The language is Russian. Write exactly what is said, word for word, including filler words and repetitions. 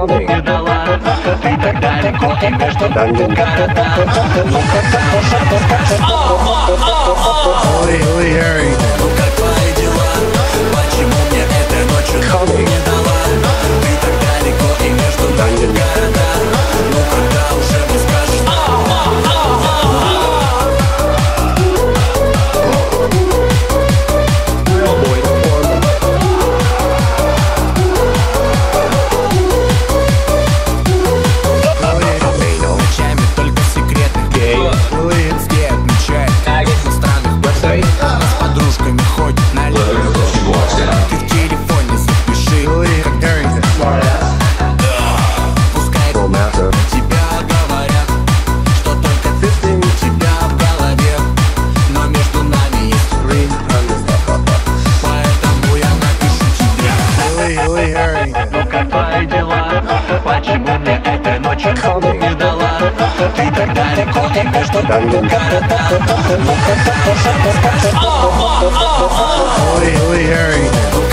не дала. Ты так далеко и между городами. Ну когда уже ты скажешь? Ну как твои дела? Почему мне этой ночью не дала? Ты так далеко и между городами. Ну когда уже ты скажешь? Ночами только секреты. Инсте отмечает на странных бортах. С подружками ходит налево. Ты в телефоне запиши, пускай тебя говорят, что только ты у тебя в голове. Но между нами есть рынок, поэтому я напишу тебе. Ну как твои дела? Почему мне этой ночью не дала? Ты так далеко и между городами. Ну когда уже ты скажешь?